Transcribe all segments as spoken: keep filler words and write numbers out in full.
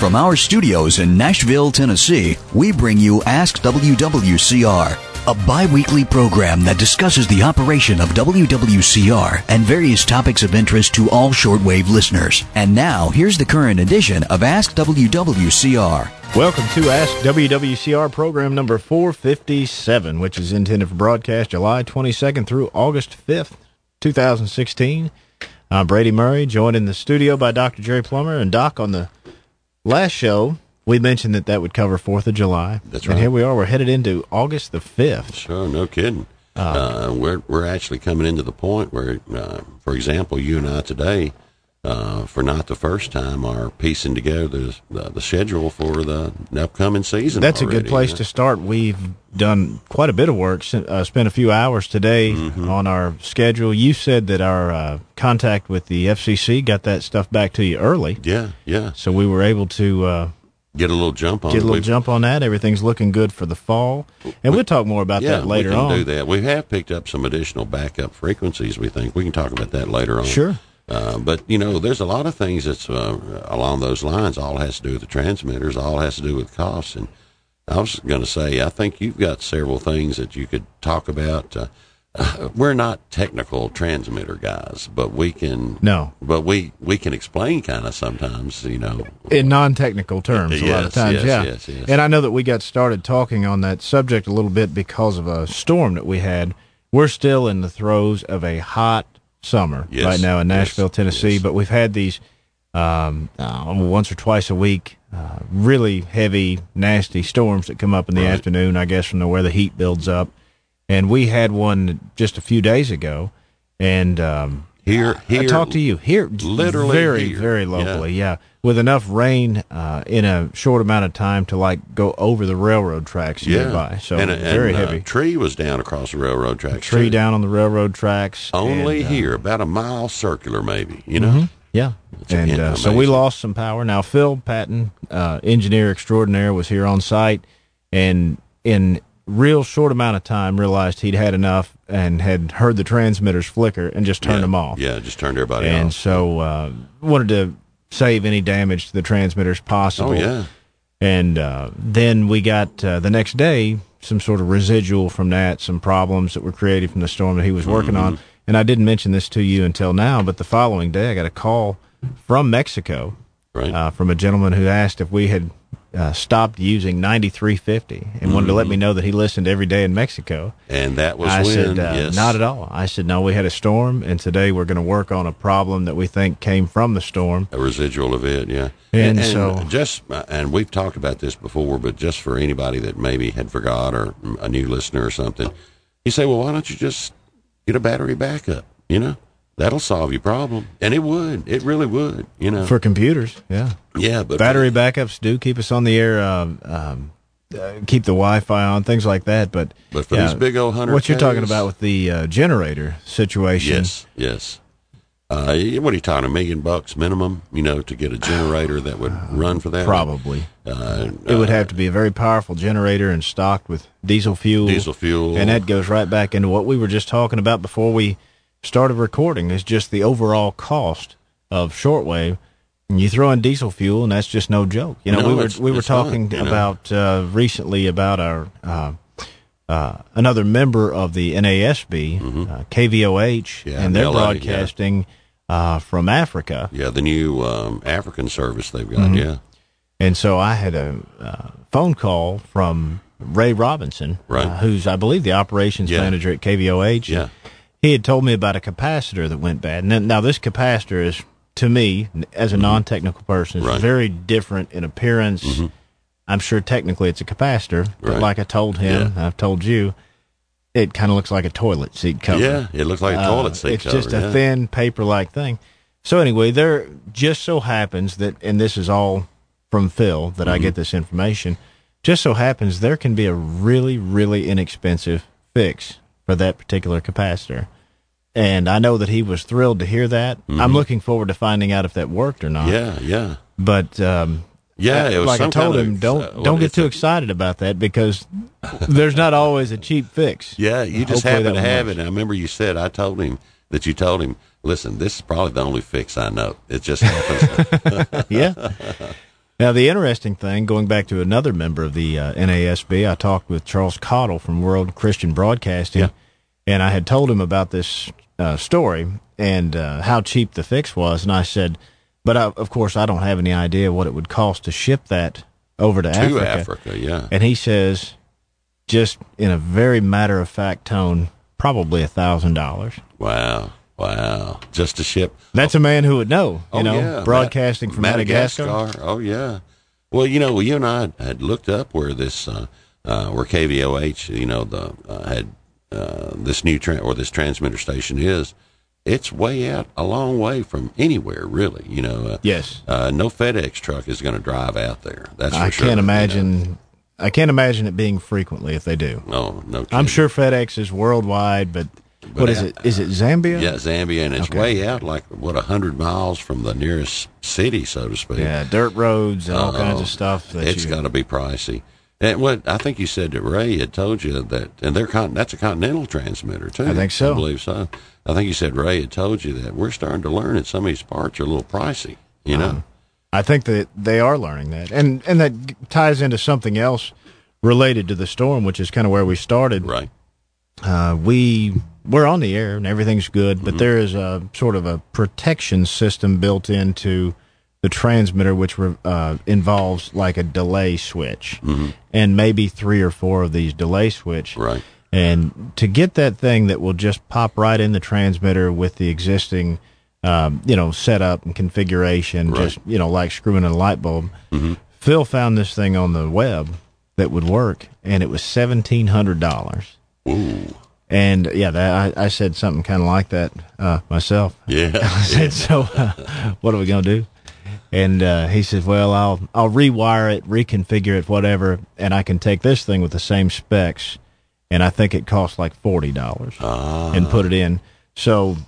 From our studios in Nashville, Tennessee, we bring you Ask W W C R, a bi-weekly program that discusses the operation of W W C R and various topics of interest to all shortwave listeners. And now, here's the current edition of Ask W W C R. Welcome to Ask W W C R program number four fifty-seven, which is intended for broadcast July twenty-second through August fifth, twenty sixteen. I'm Brady Murray, joined in the studio by Doctor Jerry Plummer. And Doc, on the last show, we mentioned that that would cover fourth of July. That's right. And here we are. We're headed into August the fifth. Sure, no kidding. Uh, uh, we're we're actually coming into the point where, uh, for example, you and I today, uh, for not the first time, are piecing together the, the, the schedule for the upcoming season. That's already, a good place yeah. to start. We've done quite a bit of work, uh, spent a few hours today mm-hmm. on our schedule. You said that our uh, contact with the F C C got that stuff back to you early. Yeah, yeah. So we were able to uh, get a little jump on get it. a little We've, jump on that. Everything's looking good for the fall. And we, we'll talk more about yeah, that later we can on. do that. We have picked up some additional backup frequencies, we think. We can talk about that later on. Sure. Uh, but, you know, there's a lot of things that's uh, along those lines. All has to do with the transmitters. All has to do with costs. And I was going to say, I think you've got several things that you could talk about. Uh, uh, we're not technical transmitter guys, but we can. No. But we, we can explain kind of sometimes, you know. In non-technical terms, a yes, lot of times, yes, yeah. Yes, yes. And I know that we got started talking on that subject a little bit because of a storm that we had. We're still in the throes of a hot summer yes, right now in Nashville, yes, Tennessee, yes. but we've had these um, uh, once or twice a week uh, really heavy, nasty storms that come up in the right. afternoon, I guess, from the, where the heat builds up. And we had one just a few days ago, and um, Here, here, I talked to you here, literally very, here. very locally, yeah. yeah, with enough rain uh, in a short amount of time to like go over the railroad tracks yeah. nearby. So and, very and, uh, heavy. Tree was down across the railroad tracks. Tree too. down on the railroad tracks. Only and, uh, here, about a mile circular, maybe. You know. Mm-hmm. Yeah, It's and again, uh, so we amazing. lost some power. Now Phil Patton, uh, engineer extraordinaire, was here on site, and in real short amount of time realized he'd had enough and had heard the transmitters flicker and just turned yeah. them off. Yeah, just turned everybody and off. so uh, wanted to save any damage to the transmitters possible. Oh yeah. And uh, then we got uh, the next day some sort of residual from that, some problems that were created from the storm that he was working Mm-hmm. on. And I didn't mention this to you until now, but the following day I got a call from Mexico Right. uh, from a gentleman who asked if we had uh, stopped using ninety-three fifty and wanted to let me know that he listened every day in Mexico. and that was I when. said, uh, yes. not at all. I said, no, we had a storm, and today we're going to work on a problem that we think came from the storm. A residual of it, yeah. And so- just uh, and we've talked about this before, but just for anybody that maybe had forgot or a new listener or something, you say, well, why don't you just get a battery backup? You know, that'll solve your problem, and it would. It really would. You know, For computers, yeah. yeah, but Battery backups do keep us on the air, um, um, uh, keep the Wi-Fi on, things like that. But, But for yeah, these big old hundred, what you're talking about with the uh, generator situation, yes, yes. Uh, what are you talking? A million bucks minimum, you know, to get a generator that would run for that? probably. Uh, It would uh, have to be a very powerful generator and stocked with diesel fuel. diesel fuel, And that goes right back into what we were just talking about before we started recording, is just the overall cost of shortwave. And you throw in diesel fuel, and that's just no joke. You know, No, we were it's- we were it's not, talking you know. about uh, recently about our uh, uh, another member of the N A S B, uh, K V O H, Mm-hmm. Yeah, and they're L A, yeah. broadcasting uh, from Africa. yeah, the new um, African service they've got, Mm-hmm. yeah. And so I had a uh, phone call from Ray Robinson, Right. uh, who's, I believe, the operations Yeah. manager at K V O H. Yeah. He had told me about a capacitor that went bad. Now, now this capacitor is, to me, as a non-technical person, is Right. very different in appearance. Mm-hmm. I'm sure technically it's a capacitor, but Right. like I told him, I've told you, it kind of looks like a toilet seat cover. Yeah, it looks like a toilet Uh, seat It's cover. just a yeah. thin paper-like thing. So anyway, there just so happens that, and this is all from Phil that Mm-hmm. I get this information, just so happens there can be a really, really inexpensive fix for that particular capacitor. And I know that he was thrilled to hear that. I'm looking forward to finding out if that worked or not. Mm-hmm. Yeah, yeah. But um, Yeah, it was like I some told kind him, of, don't uh, what don't get is too it? excited about that because there's not always a cheap fix. Yeah, you just Hopefully happen that to one have works. it. And I remember you said, I told him that you told him, listen, this is probably the only fix I know. It just happens. Yeah. Now, the interesting thing, going back to another member of the uh, N A S B, I talked with Charles Cottle from World Christian Broadcasting, Yeah. and I had told him about this uh, story and uh, how cheap the fix was, and I said, but I, of course I don't have any idea what it would cost to ship that over to, To Africa. Africa, yeah. And he says, just in a very matter-of-fact tone, probably a thousand dollars. Wow. Wow. Just to ship. That's a man who would know, you Oh, know, yeah. broadcasting Ma- from Madagascar. Madagascar. Oh, yeah. Well, you know, you and I had looked up where this, uh, uh, where K V O H, you know, the uh, had uh, this new tra- or this transmitter station is. It's way out, a long way from anywhere, really. You know, uh, Yes. uh, no FedEx truck is going to drive out there. That's for I sure. can't you know. imagine. I can't imagine it being frequently if they do. No, no. I'm kidding. sure FedEx is worldwide, but, what is uh, it? Is it Zambia? Yeah, Zambia, and it's Okay. way out, like what a hundred miles from the nearest city, so to speak. Yeah, dirt roads and all Uh-oh. kinds of stuff. That It's you, got to be pricey. And what I think you said that Ray had told you that, and they're con- that's a Continental transmitter too. I think so. I believe so. I think you said Ray had told you that we're starting to learn that some of these parts are a little pricey. You know, I think that they are learning that, and and that g- ties into something else related to the storm, which is kind of where we started. right? Uh, we we're on the air and everything's good, but Mm-hmm. there is a sort of a protection system built into the transmitter, which re- uh, involves like a delay switch, Mm-hmm. and maybe three or four of these delay switch. Right. And to get that thing that will just pop right in the transmitter with the existing, um, you know, setup and configuration, Right. just, you know, like screwing in a light bulb, Mm-hmm. Phil found this thing on the web that would work, and it was seventeen hundred dollars. Ooh. And, yeah, that, I, I said something kind of like that uh, myself. Yeah. I said, so uh, what are we going to do? And uh, he said, well, I'll I'll rewire it, reconfigure it, whatever, and I can take this thing with the same specs, and I think it costs like forty dollars Ah. and put it in. So,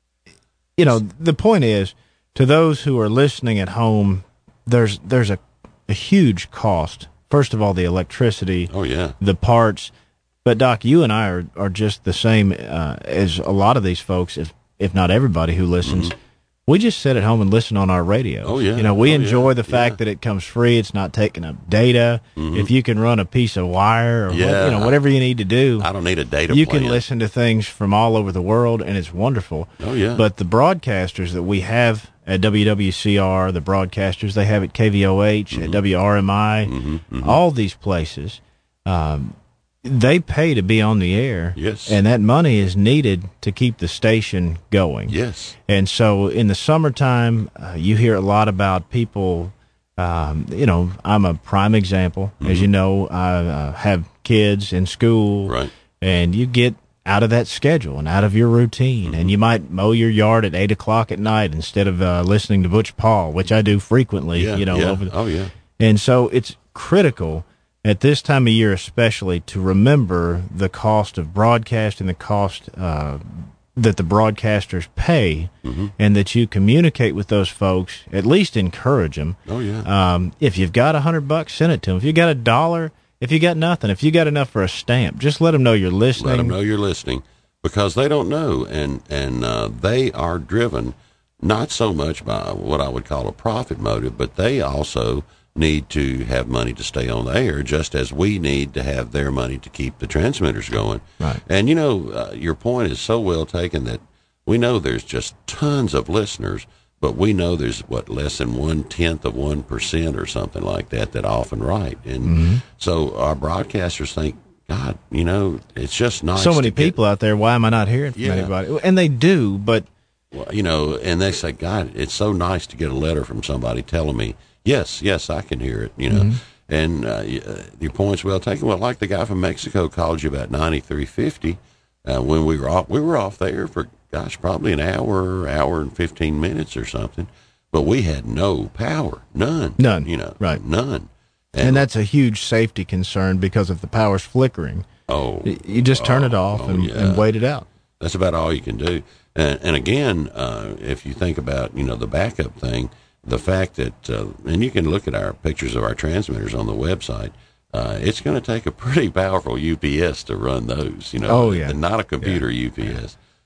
you know, the point is, to those who are listening at home, there's there's a, a huge cost. First of all, the electricity, Oh yeah. the parts. But, Doc, you and I are, are just the same uh, as a lot of these folks, if, if not everybody who listens. We just sit at home and listen on our radio. Mm-hmm. Oh, yeah. You know, we Oh, enjoy yeah. the fact Yeah. that it comes free. It's not taking up data. If you can run a piece of wire or what, Yeah. you know, whatever you need to do, I don't need a data. you plan. can listen to things from all over the world, and it's wonderful. Oh yeah. But the broadcasters that we have at W W C R, the broadcasters they have at K V O H, Mm-hmm. at W R M I, all these places, um, they pay to be on the air. Yes. And that money is needed to keep the station going. yes. And so in the summertime, uh, you hear a lot about people, um, you know, I'm a prime example. As you know, I uh, have kids in school. Right. And you get out of that schedule and out of your routine. And you might mow your yard at eight o'clock at night instead of uh, listening to Butch Paul, which I do frequently, Yeah. you know. yeah. Over the, oh yeah. and so it's critical at this time of year especially to remember the cost of broadcast and the cost uh, that the broadcasters pay, Mm-hmm. and that you communicate with those folks, at least encourage them. Oh yeah. Um, if you've got a hundred bucks, send it to them. If you got a dollar, if you got nothing, if you got enough for a stamp, just let them know you're listening. Let them know you're listening, because they don't know, and and uh, they are driven not so much by what I would call a profit motive, but they also need to have money to stay on the air, just as we need to have their money to keep the transmitters going. Right. And you know, uh, your point is so well taken that we know there's just tons of listeners, but we know there's what less than one tenth of one percent or something like that that often write, and Mm-hmm. so our broadcasters think, God, you know, it's just nice. So many to get- people out there. Why am I not hearing from Yeah. anybody? And they do, but well, you know, and they say, God, it's so nice to get a letter from somebody telling me, yes, yes, I can hear it, you know. And uh, y- uh, your point's well taken. Well, like the guy from Mexico called you about ninety-three fifty uh, when we were off. We were off there for, gosh, probably an hour, hour and fifteen minutes or something. But we had no power, none. None, You know, right. none. and that's a huge safety concern because if the power's flickering, Oh, y- you just turn it off oh, and, yeah. and wait it out. That's about all you can do. And, and again, uh, if you think about, you know, the backup thing, the fact that, uh, and you can look at our pictures of our transmitters on the website, uh, it's going to take a pretty powerful U P S to run those, you know. Oh, yeah. And not a computer U P S.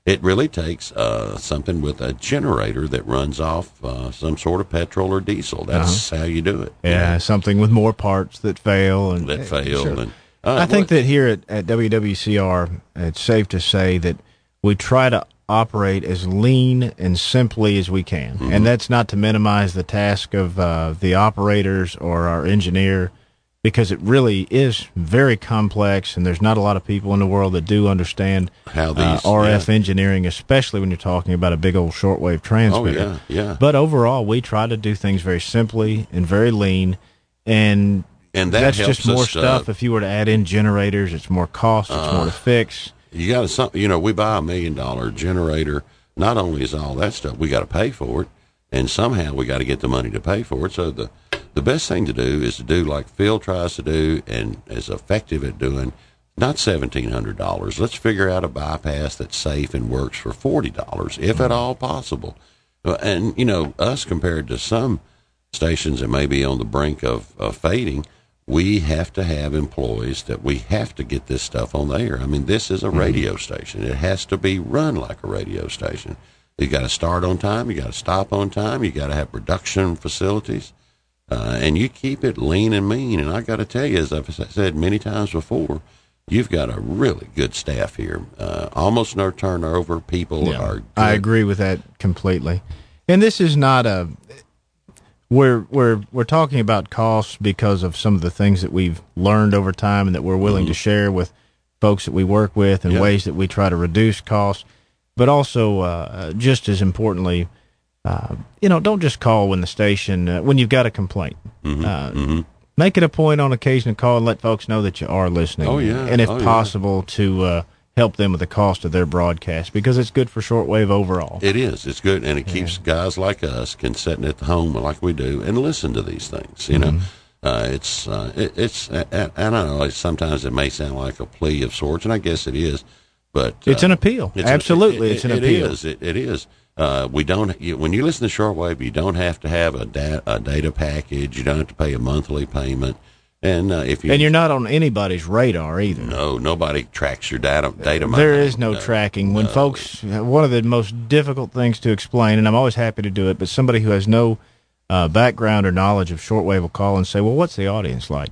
it really takes uh, something with a generator that runs off uh, some sort of petrol or diesel. That's uh-huh. how you do it. Yeah, you know? Something with more parts that fail. and That fail. Sure. And, uh, I think that here at, at W W C R, it's safe to say that we try to operate as lean and simply as we can. Mm-hmm. And that's not to minimize the task of uh, the operators or our engineer, because it really is very complex, and there's not a lot of people in the world that do understand how these, uh, R F yeah. engineering, especially when you're talking about a big old shortwave transmitter. Oh, yeah, yeah. But overall, we try to do things very simply and very lean, and, and that that's helps just more us, stuff. Uh, if you were to add in generators, it's more cost, it's uh, more to fix. You got to, you know, we buy a million dollar generator. Not only is all that stuff, we got to pay for it, and somehow we got to get the money to pay for it. So the the best thing to do is to do like Phil tries to do and is effective at doing, not seventeen hundred dollars. Let's figure out a bypass that's safe and works for forty dollars, if at all possible. And, you know, us compared to some stations that may be on the brink of, of fading, we have to have employees that we have to get this stuff on the air. I mean, this is a radio station. It has to be run like a radio station. You got to start on time. You got to stop on time. You got to have production facilities. Uh, and you keep it lean and mean. And I got to tell you, as I've said many times before, you've got a really good staff here. Uh, almost no turnover. People yeah, are good. I agree with that completely. And this is not a we're we're we're talking about costs because of some of the things that we've learned over time and that we're willing mm-hmm. to share with folks that we work with, and yep. ways that we try to reduce costs. But also, uh, just as importantly, Uh, you know, don't just call when the station, uh, when you've got a complaint. Mm-hmm, uh, mm-hmm. Make it a point on occasion to call and let folks know that you are listening. Oh, yeah. And if oh, possible, yeah. to uh, help them with the cost of their broadcast, because it's good for shortwave overall. It is. It's good. And it yeah. keeps guys like us can sitting at the home like we do and listen to these things, you mm-hmm. know. Uh, it's, uh, it, it's, I, I don't know, sometimes it may sound like a plea of sorts, and I guess it is, but. It's uh, an appeal. It's Absolutely. An, it, it's an it, appeal. It is. It, it is. Uh, we don't, you, when you listen to shortwave, you don't have to have a, da- a data package. You don't have to pay a monthly payment. And uh, if you. And you're not on anybody's radar either. No, nobody tracks your data, data mining. There is no, no tracking. When no. folks, one of the most difficult things to explain, and I'm always happy to do it, but somebody who has no uh, background or knowledge of shortwave will call and say, well, what's the audience like?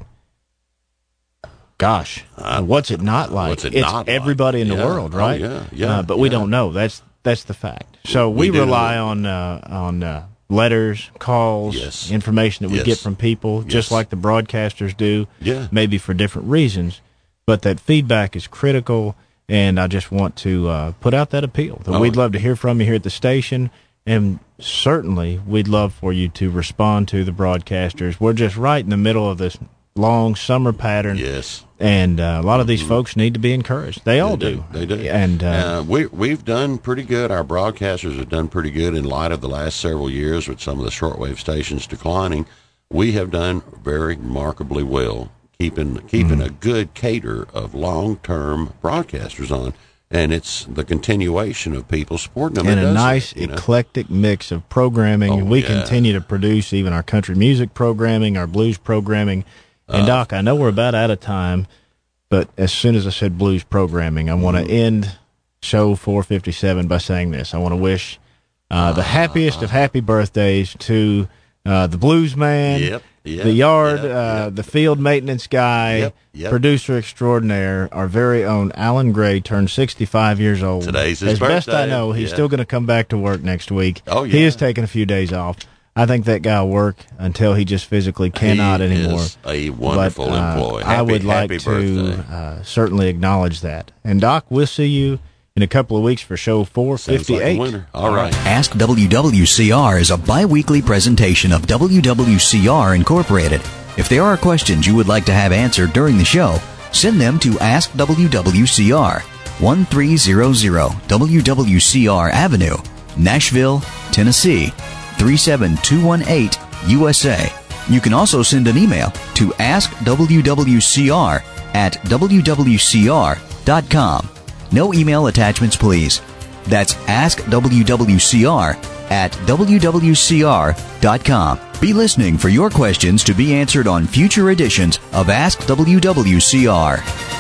Gosh, uh, what's it not like? What's it it's not everybody like? in the yeah. world, right? Oh, yeah, yeah. Uh, but yeah. we don't know. That's that's the fact. So we, we rely know. on uh, on uh, letters, calls, yes. information that we yes. get from people, yes. just like the broadcasters do. Yeah. Maybe for different reasons, but that feedback is critical. And I just want to uh, put out that appeal that oh. we'd love to hear from you here at the station, and certainly we'd love for you to respond to the broadcasters. We're just right in the middle of this long summer pattern. Yes. And uh, a lot of these mm-hmm. folks need to be encouraged. They all they do. do. They do. And uh, uh, we, we've done pretty good. Our broadcasters have done pretty good in light of the last several years with some of the shortwave stations declining. We have done very remarkably well, keeping keeping mm-hmm. a good cater of long-term broadcasters on. And it's the continuation of people supporting them. And a does nice, it, you know? eclectic mix of programming. Oh, and we yeah. continue to produce even our country music programming, our blues programming. And, uh, Doc, I know we're about out of time, but as soon as I said blues programming, I want to end show four fifty-seven by saying this. I want to wish uh, the happiest of happy birthdays to uh, the blues man, yep, yep, the yard, yep, uh, yep. the field maintenance guy, yep, yep. producer extraordinaire, our very own Alan Gray turned sixty-five years old. Today's his As birthday. best I know, he's yeah. still going to come back to work next week. Oh, yeah. He is taking a few days off. I think that guy will work until he just physically cannot he anymore. Is a wonderful but, uh, employee. Happy, I would like to uh, certainly acknowledge that. And, Doc, we'll see you in a couple of weeks for show four fifty-eight. Like All right. Ask W W C R is a bi-weekly presentation of W W C R Incorporated. If there are questions you would like to have answered during the show, send them to Ask W W C R, thirteen hundred W W C R Avenue, Nashville, Tennessee, three seven two one eight, U S A. You can also send an email to ask W W C R at W W C R dot com. No email attachments, please. That's ask W W C R at W W C R dot com. Be listening for your questions to be answered on future editions of Ask W W C R.